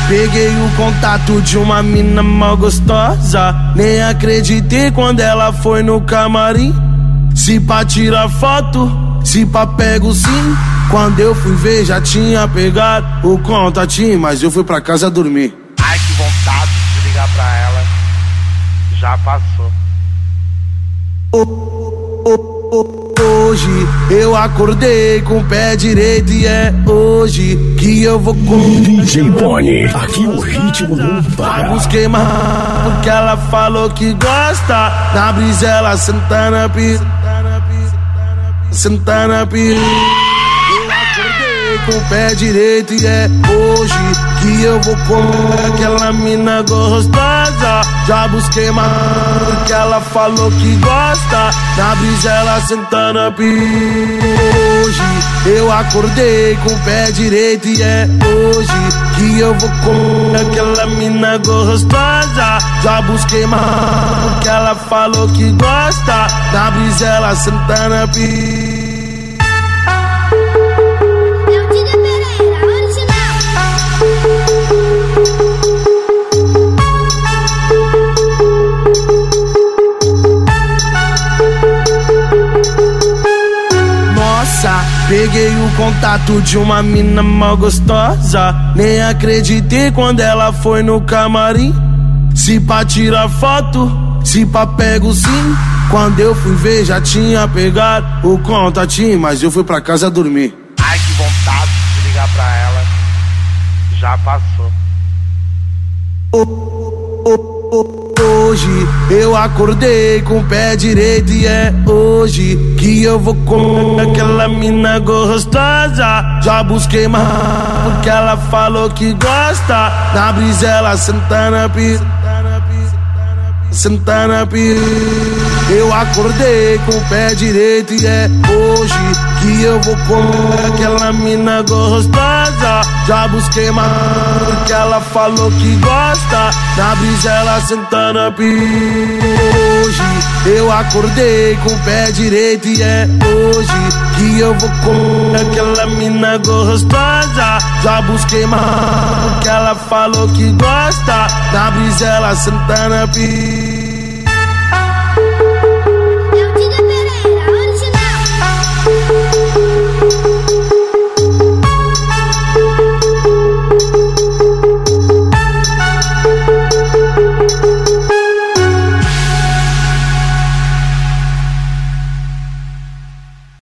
peguei o contato de uma mina mal gostosa. Nem acreditei quando ela foi no camarim. Se pá tirar foto, se pá pego sim. Quando eu fui ver já tinha pegado o contatinho, mas eu fui pra casa dormir. Ai, que vontade de ligar pra ela. Já passou. Hoje eu acordei com o pé direito e é hoje que eu vou com DJ Boni, aqui o ritmo não para. Busquei mais porque ela falou que gosta. Na brisa ela senta na pista, senta na pista. Eu acordei com o pé direito e é hoje que eu vou comer aquela mina gostosa. Já busquei mais porque ela falou que gosta. Na brisa ela senta na pista. Hoje eu acordei com o pé direito e é hoje que eu vou comer aquela mina gostosa. Já busquei mais porque ela falou que gosta. Na brisa ela senta na pista. Peguei o contato de uma mina mal gostosa. Nem acreditei quando ela foi no camarim. Se pá tirar foto, se pá pego sim. Quando eu fui ver já tinha pegado o contatinho, mas eu fui pra casa dormir. Ai, que vontade de ligar pra ela. Já passou. Hoje eu acordei com o pé direito e é hoje que eu vou comer aquela mina gostosa. Já busquei mais porque ela falou que gosta. Na brisa ela senta na pista, senta na pista. Eu acordei com o pé direito e é hoje que eu vou comer aquela mina gostosa. Já busquei mais porque ela falou que gosta. Na brisa ela senta na pista. Hoje eu acordei com o pé direito e é hoje que eu vou comer aquela mina gostosa. Já busquei mais porque ela falou que gosta. Na brisa ela senta na pista.